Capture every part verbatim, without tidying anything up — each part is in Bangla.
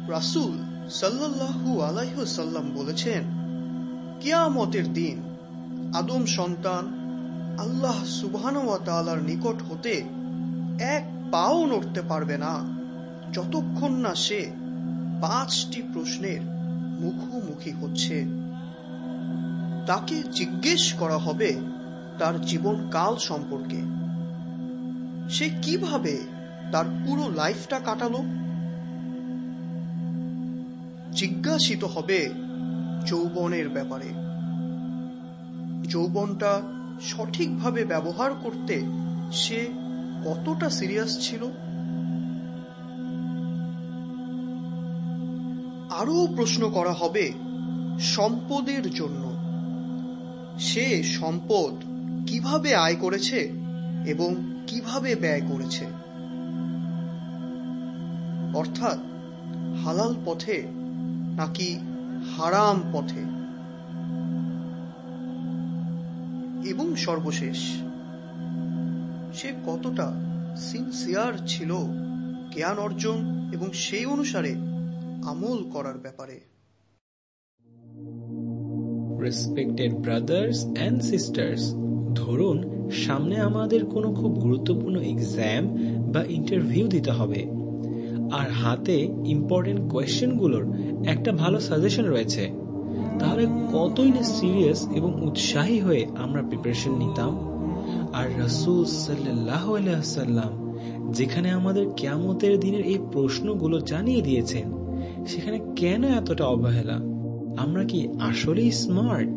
রাসূল সাল্লাল্লাহু আলাইহি ওয়াসাল্লাম বলেছেন, কিয়ামতের দিন আদম সন্তান আল্লাহ সুবহানাহু ওয়া তাআলার নিকট হতে এক পাও নড়তে পারবে না যতক্ষণ না সে পাঁচটি প্রশ্নের মুখোমুখি হচ্ছে। তাকে জিজ্ঞেস করা হবে তার জীবনকাল সম্পর্কে, সে কিভাবে তার পুরো লাইফটা কাটালো। জিজ্ঞাসিত হবে যৌবনের ব্যাপারে, যৌবনটা সঠিকভাবে ব্যবহার করতে সে কতটা সিরিয়াস ছিল। আরও প্রশ্ন করা হবে সম্পদের জন্য, সে সম্পদ কিভাবে আয় করেছে এবং কিভাবে ব্যয় করেছে, অর্থাৎ হালাল পথে নাকি হারাম পথে। এবং সর্বশেষ, সে কতটা সিনসিয়ার ছিল জ্ঞান অর্জন এবং সেই অনুসারে আমল করার ব্যাপারে। রেসপেক্টেড ব্রাদার্স অ্যান্ড সিস্টার্স, ধরুন সামনে আমাদের কোনো খুব গুরুত্বপূর্ণ এক্সাম বা ইন্টারভিউ দিতে হবে, আর হাতে ইম্পর্টেন্ট কোয়েশ্চেনগুলোর একটা ভালো সাজেশন রয়েছে, তাহলে কতই না সিরিয়াস এবং উৎসাহী হয়ে আমরা প্রিপারেশন নিতাম। আর রাসূল সাল্লাল্লাহু আলাইহি ওয়াসাল্লাম যেখানে আমাদের কিয়ামতের দিনের এই প্রশ্নগুলো জানিয়ে দিয়েছেন, সেখানে কেন এতটা অবহেলা? আমরা কি আসলেই স্মার্ট?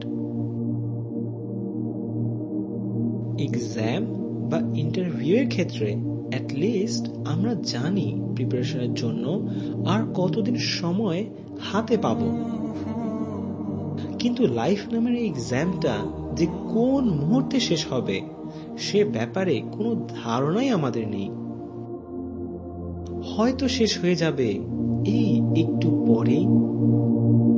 এক্সাম বা ইন্টারভিউ এর ক্ষেত্রে অ্যাটলিস্ট আমরা জানি প্রিপারেশনের জন্য আর কতদিন সময় হাতে পাবো, কিন্তু লাইফ নামের এই এক্সামটা যে কোন মুহূর্তে শেষ হবে সে ব্যাপারে কোনো ধারণাই আমাদের নেই। হয়তো শেষ হয়ে যাবে এই একটু পরেই।